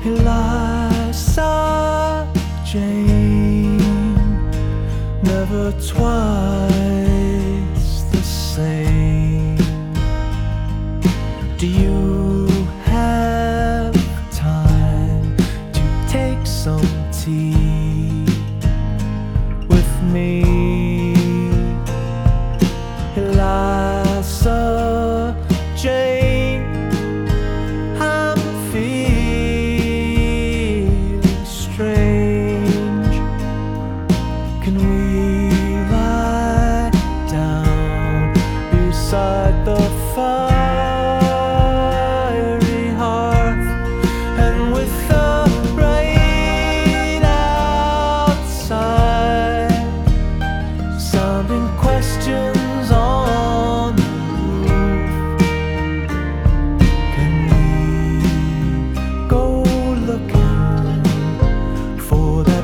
Eliza Jane, never twice the same. Do you have time to take some tea with me? Eliza Jane, I'm feeling strange. Can we lie down beside the fiery hearth, and with the rain outside sounding questions on the roof, can we go looking for that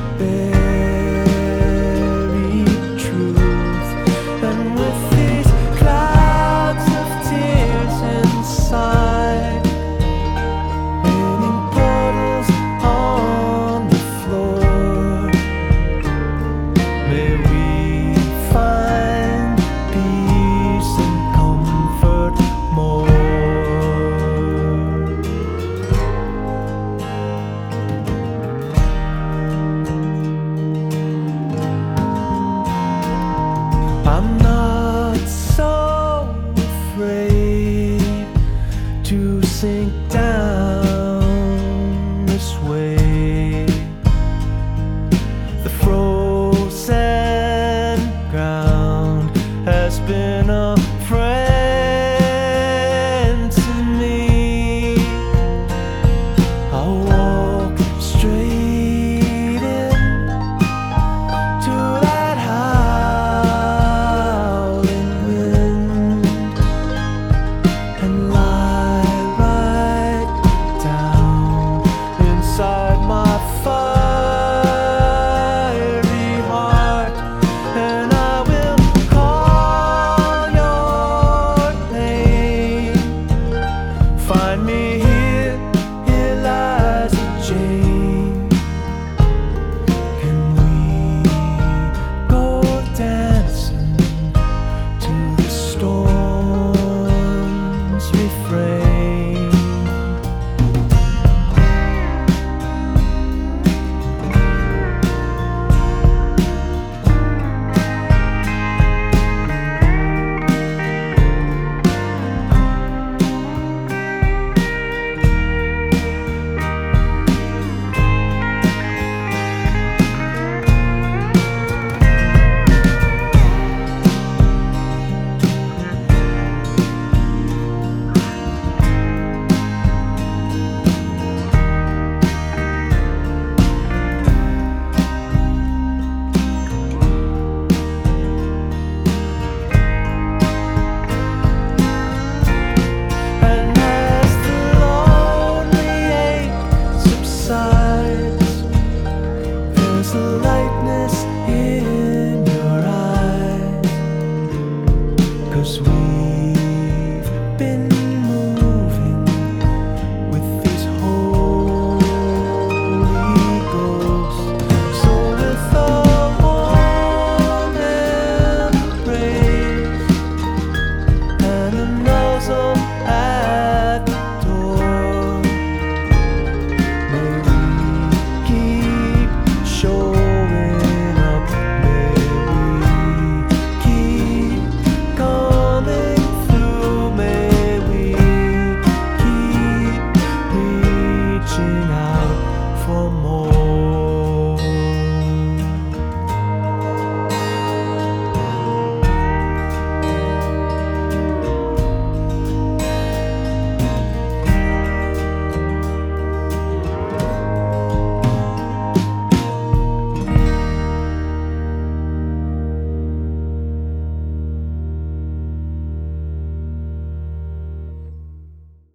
buried truth? And with these clouds of tears inside, raining puddles on the floor, may we find peace and comfort more. I'm